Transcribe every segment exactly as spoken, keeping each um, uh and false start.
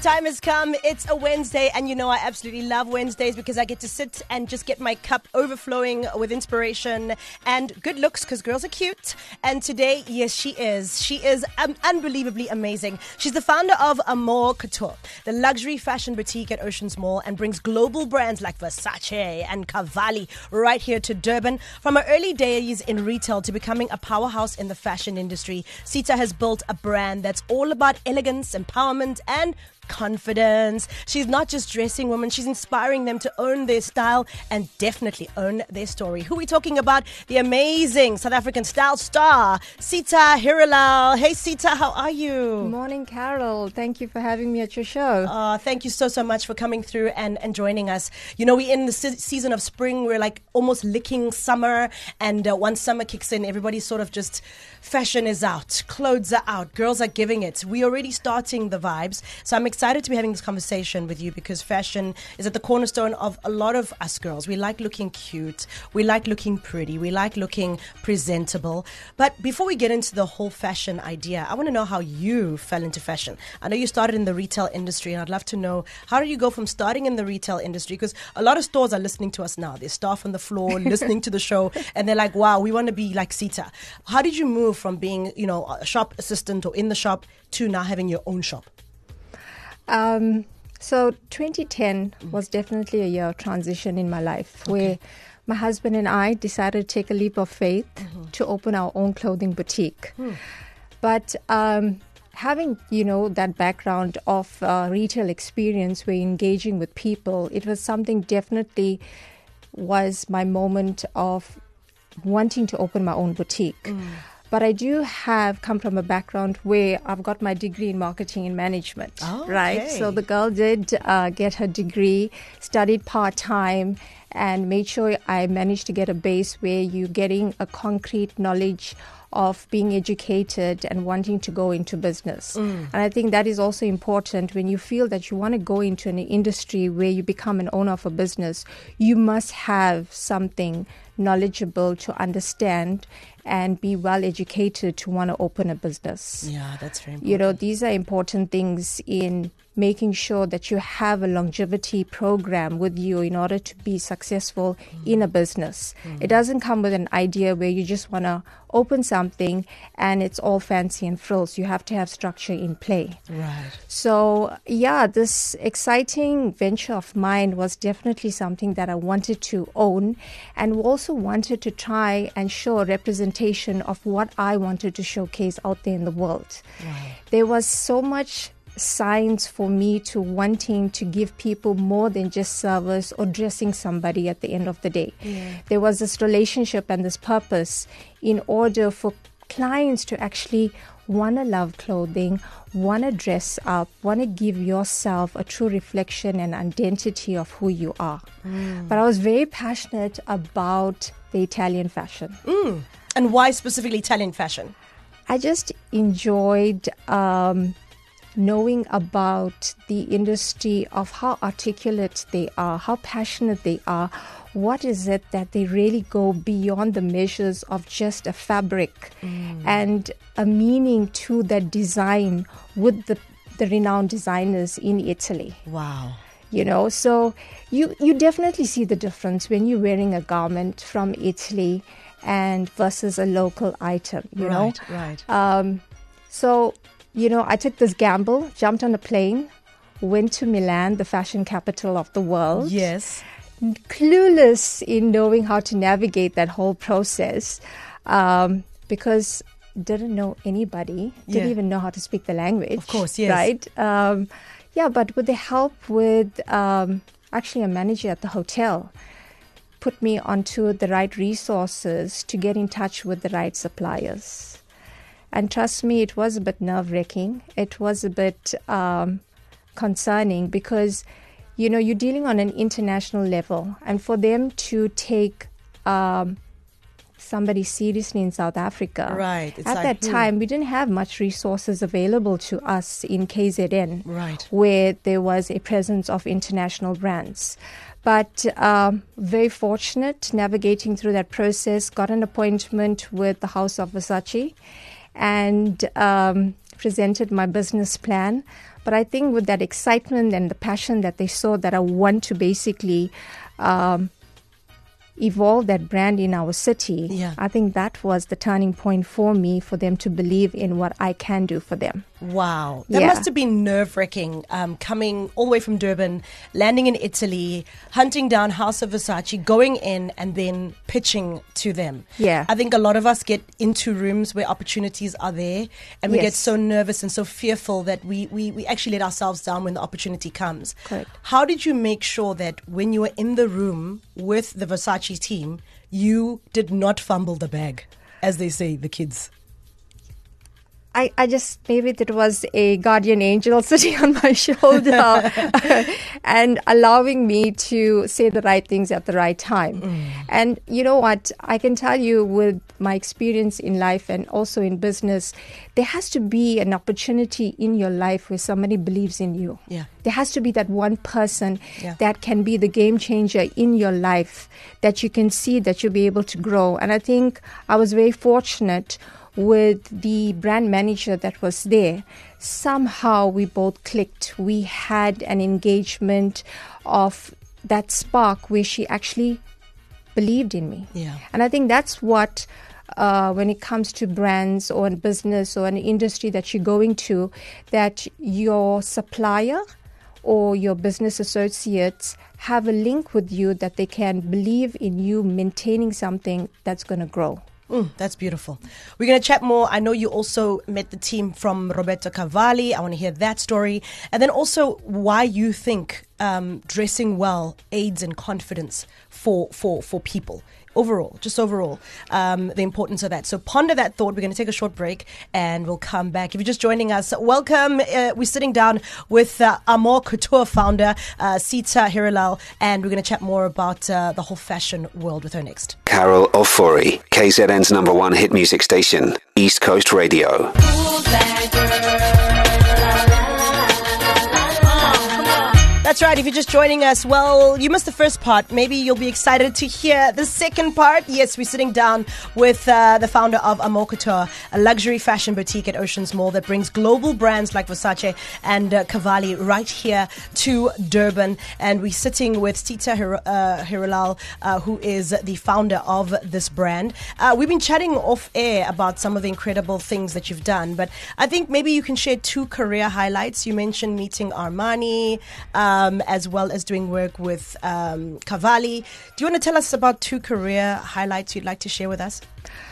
time has come. It's a Wednesday, and you know I absolutely love Wednesdays because I get to sit and just get my cup overflowing with inspiration and good looks because girls are cute. And today, yes, she is. She is um, unbelievably amazing. She's the founder of Amour Couture, the luxury fashion boutique at Oceans Mall, and brings global brands like Versace and Cavalli right here to Durban. From her early days in retail to becoming a powerhouse in the fashion industry, Sita has built a brand that's all about elegance, empowerment, and confidence. She's not just dressing women, she's inspiring them to own their style and definitely own their story. Who are we talking about? The amazing South African style star, Sita Hirilal. Hey Sita, how are you? Morning, Carol. Thank you for having me at your show. Uh, thank you so, so much for coming through and, and joining us. You know, we're in the se- season of spring. We're like almost licking summer. And uh, once summer kicks in, everybody's sort of just, fashion is out. Clothes are out. Girls are giving it. We're already starting the vibes. So I'm excited to be having this conversation with you because fashion is at the cornerstone of a lot of us girls. We like looking cute. We like looking pretty. We like looking presentable. But before we get into the whole fashion idea, I want to know how you fell into fashion. I know you started in the retail industry, and I'd love to know, how did you go from starting in the retail industry? Because a lot of stores are listening to us now. There's staff on the floor listening to the show, and they're like, wow, we want to be like Sita. How did you move from being, you know, a shop assistant or in the shop to now having your own shop? Um, so twenty ten mm. was definitely a year of transition in my life, okay, where my husband and I decided to take a leap of faith mm-hmm. to open our own clothing boutique. Mm. But um, having, you know, that background of uh, retail experience where you're engaging with people, it was something definitely was my moment of wanting to open my own boutique. Mm. But I do have come from a background where I've got my degree in marketing and management, oh, right? Okay. So the girl did uh, get her degree, studied part-time, and made sure I managed to get a base where you're getting a concrete knowledge of being educated and wanting to go into business. Mm. And I think that is also important when you feel that you want to go into an industry where you become an owner of a business. You must have something knowledgeable to understand and be well educated to want to open a business. Yeah, that's very important. You know, these are important things in making sure that you have a longevity program with you in order to be successful mm. in a business. Mm. It doesn't come with an idea where you just want to open something and it's all fancy and frills. You have to have structure in play. Right. So, yeah, this exciting venture of mine was definitely something that I wanted to own, and also wanted to try and show a representation of what I wanted to showcase out there in the world. Right. There was so much signs for me to wanting to give people more than just service or dressing somebody at the end of the day. Yeah. There was this relationship and this purpose in order for clients to actually want to love clothing, want to dress up, want to give yourself a true reflection and identity of who you are. Mm. But I was very passionate about the Italian fashion. Mm. And why specifically Italian fashion? I just enjoyed Um, knowing about the industry, of how articulate they are, how passionate they are. What is it that they really go beyond the measures of just a fabric mm. and a meaning to that design with the, the renowned designers in Italy. Wow. You know, so you, you definitely see the difference when you're wearing a garment from Italy and versus a local item, you right, know. Right, right. Um, so... You know, I took this gamble, jumped on a plane, went to Milan, the fashion capital of the world. Yes. Clueless in knowing how to navigate that whole process um, because didn't know anybody, didn't yeah. even know how to speak the language. Of course, yes. Right? Um, yeah, but with the help with um, actually a manager at the hotel, put me onto the right resources to get in touch with the right suppliers. And trust me, it was a bit nerve-wracking. It was a bit um, concerning because, you know, you're dealing on an international level. And for them to take um, somebody seriously in South Africa, right. It's at like, that hmm. time, we didn't have much resources available to us in K Z N, right. where there was a presence of international brands. But um, very fortunate navigating through that process, got an appointment with the House of Versace. And um, presented my business plan. But I think with that excitement and the passion that they saw that I want to basically um, evolve that brand in our city, yeah. I think that was the turning point for me, for them to believe in what I can do for them. Wow. That Yeah. must have been nerve-wracking, um, coming all the way from Durban, landing in Italy, hunting down House of Versace, going in and then pitching to them. Yeah. I think a lot of us get into rooms where opportunities are there and we get Yes. so nervous and so fearful that we, we, we actually let ourselves down when the opportunity comes. Correct. How did you make sure that when you were in the room with the Versace team, you did not fumble the bag, as they say, the kids? I, I just, maybe it was a guardian angel sitting on my shoulder and allowing me to say the right things at the right time. Mm. And you know what? I can tell you with my experience in life and also in business, there has to be an opportunity in your life where somebody believes in you. Yeah. There has to be that one person Yeah. that can be the game changer in your life, that you can see that you'll be able to grow. And I think I was very fortunate with the brand manager that was there. Somehow we both clicked. We had an engagement of that spark where she actually believed in me. Yeah. And I think that's what, uh, when it comes to brands or in business or an industry that you're going to, that your supplier or your business associates have a link with you, that they can believe in you maintaining something that's going to grow. Mm, that's beautiful. We're going to chat more. I know you also met the team from Roberto Cavalli. I want to hear that story. And then also why you think um, dressing well aids in confidence for, for, for people. Overall, just overall, um, the importance of that. So ponder that thought. We're going to take a short break and we'll come back. If you're just joining us, welcome. Uh, we're sitting down with uh, Amour Couture founder, uh, Sita Hirilal, and we're going to chat more about uh, the whole fashion world with her next. Carol Ofori, K Z N's number one hit music station, East Coast Radio. That's right. If you're just joining us, well, you missed the first part. Maybe you'll be excited to hear the second part. Yes, we're sitting down with uh, the founder of Amour Couture, a luxury fashion boutique at Oceans Mall that brings global brands like Versace and uh, Cavalli right here to Durban. And we're sitting with Sita Hir- uh, Hirilal, uh, who is the founder of this brand. Uh, we've been chatting off air about some of the incredible things that you've done, but I think maybe you can share two career highlights. You mentioned meeting Armani, um, as well as doing work with um, Cavalli. Do you want to tell us about two career highlights you'd like to share with us?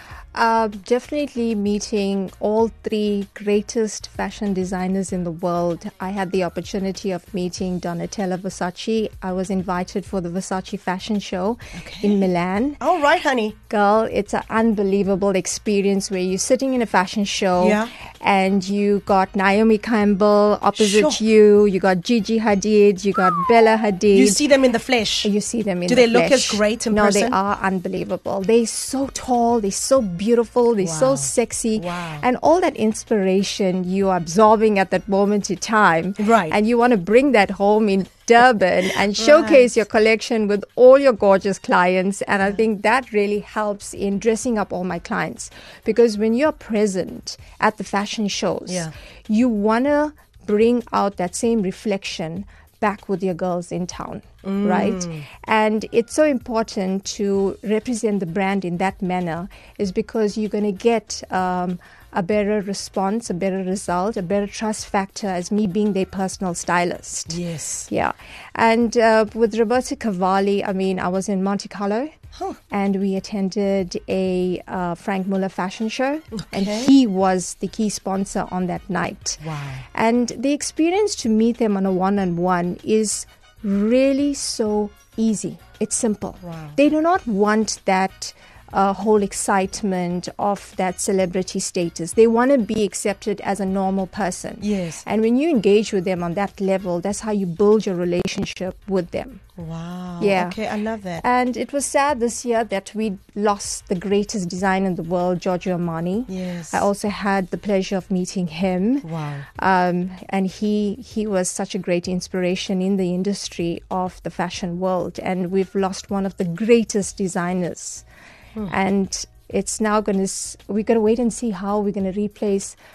Uh, definitely meeting all three greatest fashion designers in the world. I had the opportunity of meeting Donatella Versace. I was invited for the Versace fashion show Okay. in Milan. All right, honey. Girl, it's an unbelievable experience where you're sitting in a fashion show Yeah. and you got Naomi Campbell opposite Sure. you, you got Gigi Hadid, you got Bella Hadid. You see them in the flesh. You see them in Do the they look as flesh. great in no, person? they are unbelievable. They're so tall, they're so beautiful, they're Wow. so sexy. Wow. And all that inspiration you're absorbing at that moment in time. Right. And you want to bring that home in Durban and showcase your collection with all your gorgeous clients. And I think that really helps in dressing up all my clients. Because when you're present at the fashion shows, Yeah. you want to bring out that same reflection back with your girls in town, Mm. right? And it's so important to represent the brand in that manner, is because you're going to get um, a better response, a better result, a better trust factor as me being their personal stylist. Yes. Yeah. And uh, with Roberto Cavalli, I mean, I was in Monte Carlo. Huh. And we attended a uh, Frank Muller fashion show, and Okay. he was the key sponsor on that night. Wow. And the experience to meet them on a one-on-one is really so easy. It's simple. Wow. They do not want that uh, whole excitement of that celebrity status. They want to be accepted as a normal person. Yes. And when you engage with them on that level, that's how you build your relationship with them. Wow. Yeah. Okay, I love that. And it was sad this year that we lost the greatest designer in the world, Giorgio Armani. Yes. I also had the pleasure of meeting him. Wow. Um, and he he was such a great inspiration in the industry of the fashion world. And we've lost one of the greatest designers. And it's now going to, we're going to wait and see how we're going to replace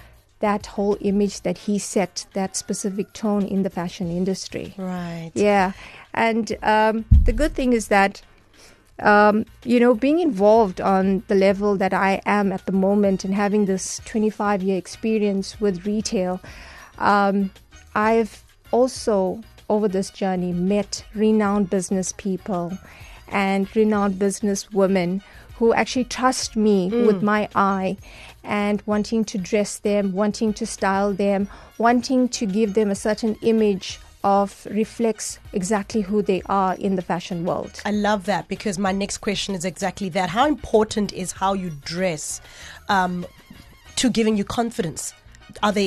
that whole image that he set, that specific tone in the fashion industry. Right. Yeah. And um, the good thing is that, um, you know, being involved on the level that I am at the moment and having this twenty-five year experience with retail, um, I've also, over this journey, met renowned business people and renowned business women who actually trust me mm. with my eye and wanting to dress them, wanting to style them, wanting to give them a certain image of reflects exactly who they are in the fashion world. I love that, because my next question is exactly that. How important is how you dress um, to giving you confidence? Are they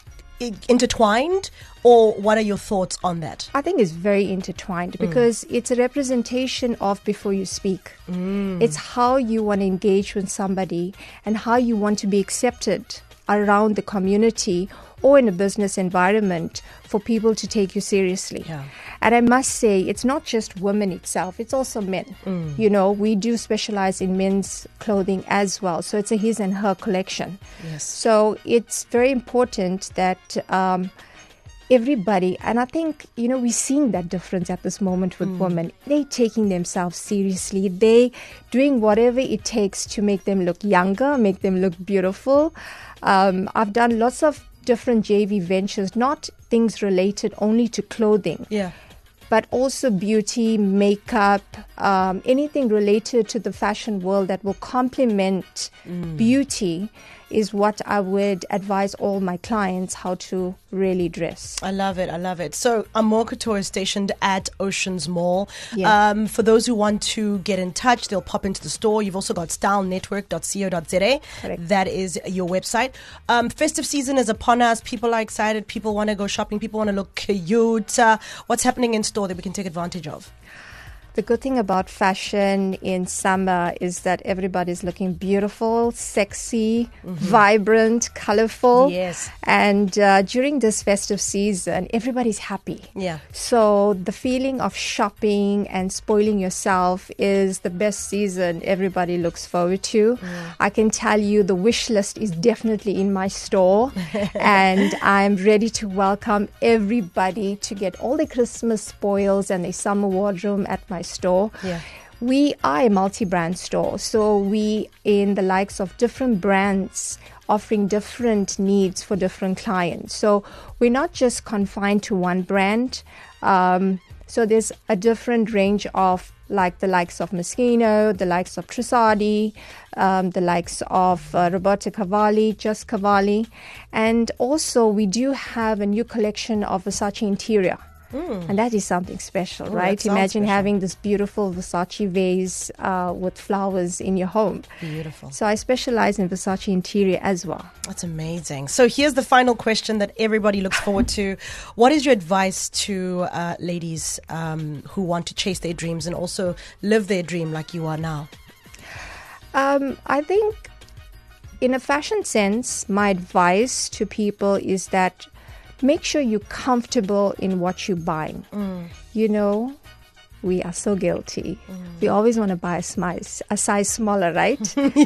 intertwined, or what are your thoughts on that? I think it's very intertwined because mm. it's a representation of before you speak. Mm. It's how you want to engage with somebody and how you want to be accepted around the community or in a business environment for people to take you seriously. Yeah. And I must say, it's not just women itself, it's also men. Mm. You know, we do specialize in men's clothing as well. So it's a his and her collection. Yes. So it's very important that um, everybody, and I think, you know, we're seeing that difference at this moment with mm. women. They taking themselves seriously. They doing whatever it takes to make them look younger, make them look beautiful. Um, I've done lots of different J V ventures, not things related only to clothing. Yeah. But also beauty, makeup, um, anything related to the fashion world that will complement mm. beauty is what I would advise all my clients how to really dress. I love it. I love it. So Amour Couture is stationed at Oceans Mall. Yeah. Um, for those who want to get in touch, they'll pop into the store. You've also got style network dot co dot za. Correct. That is your website. Um, festive season is upon us. People are excited. People want to go shopping. People want to look cute. Uh, what's happening in store that we can take advantage of? The good thing about fashion in summer is that everybody's looking beautiful, sexy, mm-hmm. vibrant, colorful. Yes. And uh, during this festive season, everybody's happy. Yeah. So the feeling of shopping and spoiling yourself is the best season everybody looks forward to. Mm. I can tell you the wish list is definitely in my store. And I'm ready to welcome everybody to get all the Christmas spoils and the summer wardrobe at my store. Yeah. We are a multi-brand store, so we in the likes of different brands offering different needs for different clients. So we're not just confined to one brand. Um, so there's a different range of like the likes of Moschino, the likes of Trussardi, um, the likes of uh, Roberto Cavalli, Just Cavalli. And also we do have a new collection of Versace interior. Mm. And that is something special, Ooh, right? Imagine special. having this beautiful Versace vase uh, with flowers in your home. Beautiful. So I specialize in Versace interior as well. That's amazing. So here's the final question that everybody looks forward to. What is your advice to uh, ladies um, who want to chase their dreams and also live their dream like you are now? Um, I think in a fashion sense, my advice to people is that make sure you're comfortable in what you're buying. Mm. You know, we are so guilty. Mm. We always want to buy a size, a size smaller, right?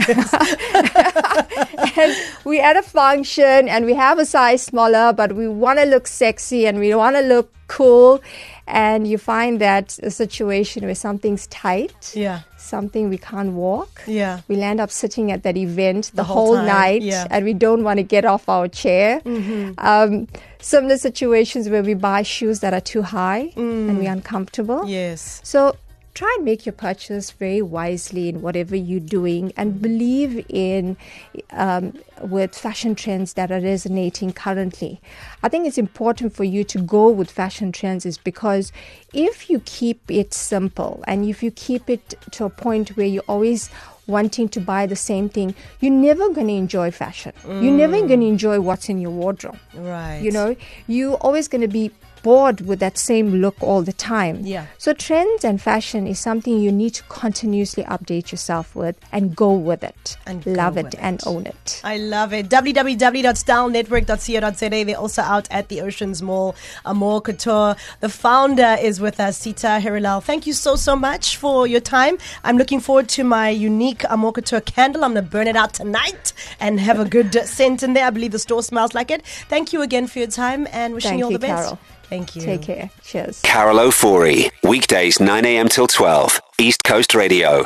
And we're at a function and we have a size smaller, but we want to look sexy and we want to look cool. And you find that a situation where something's tight, yeah, something we can't walk. Yeah. We'll end up sitting at that event the, the whole, whole night, yeah. and we don't want to get off our chair. Mm-hmm. Um, similar situations where we buy shoes that are too high mm. and we're uncomfortable. Yes. So try and make your purchase very wisely in whatever you're doing, and believe in um, with fashion trends that are resonating currently. I think it's important for you to go with fashion trends is because if you keep it simple and if you keep it to a point where you're always wanting to buy the same thing, you're never going to enjoy fashion. Mm. You're never going to enjoy what's in your wardrobe. Right. You know, you're always going to be bored with that same look all the time. Yeah. So trends and fashion is something you need to continuously update yourself with and go with it. And love go it with and it. own it. I love it. w w w dot style network dot co dot za. They're also out at the Oceans Mall. Amour Couture. The founder is with us, Sita Hirilal. Thank you so, so much for your time. I'm looking forward to my unique Amour Couture candle. I'm going to burn it out tonight and have a good scent in there. I believe the store smells like it. Thank you again for your time and wishing Thank you all you, the best. Carol. Thank you. Take care. Cheers. Carol Ofori, weekdays nine a.m. till twelve, East Coast Radio.